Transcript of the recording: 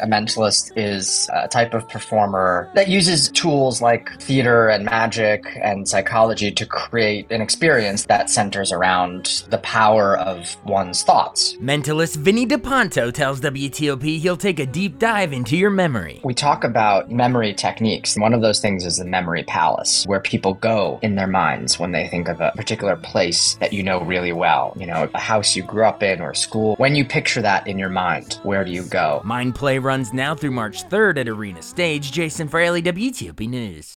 A mentalist is a type of performer that uses tools like theater and magic and psychology to create an experience that centers around the power of one's thoughts. Mentalist Vinny DePonto tells WTOP he'll take a deep dive into your memory. We talk about memory techniques. One of those things is the memory palace, where people go in their minds when they think of a particular place that you know really well. You know, a house you grew up in or a school. When you picture that in your mind, where do you go? Mind Play runs now through March 3rd at Arena Stage. Jason Fraley, WTOP News.